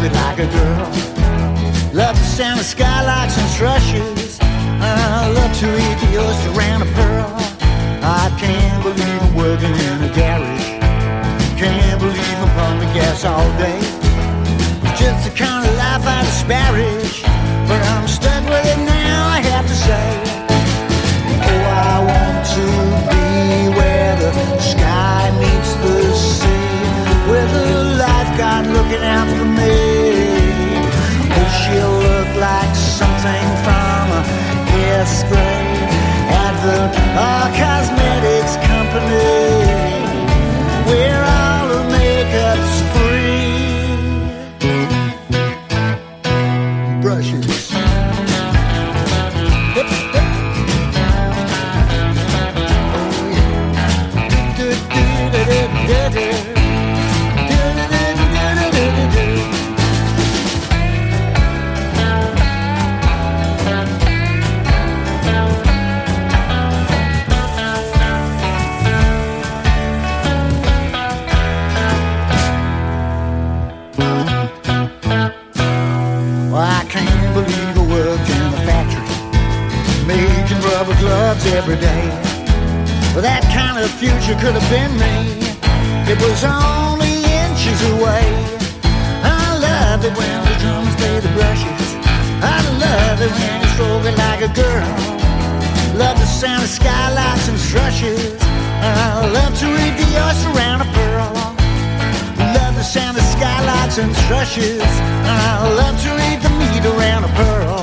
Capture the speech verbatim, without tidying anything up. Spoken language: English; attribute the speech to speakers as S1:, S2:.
S1: it like a girl. Love the sound of skylarks and thrushes. I love to eat the oyster around a pearl. I can't believe I'm working in a garage. Can't believe I'm pumping gas all day. Just the kind of life I disparage, but I'm stuck with it now, I have to say. Oh, I want to be where the sky meets the sea, with a lifeguard looking out for me. Oh, she'll look like something from a hairspray advert or cosmetics company, where all the makeup's free. Brushes. Hip, hip. Oh yeah. Do, do, do, do, do, do. Rubber gloves every day. Well, that kind of future could have been me. It was only inches away. I love it when the drums play the brushes. I love it when you stroke it like a girl. Love the sound of skylarks and thrushes. I love to read the oyster around a pearl. Love the sound of skylarks and thrushes. I love to read the meat around a pearl.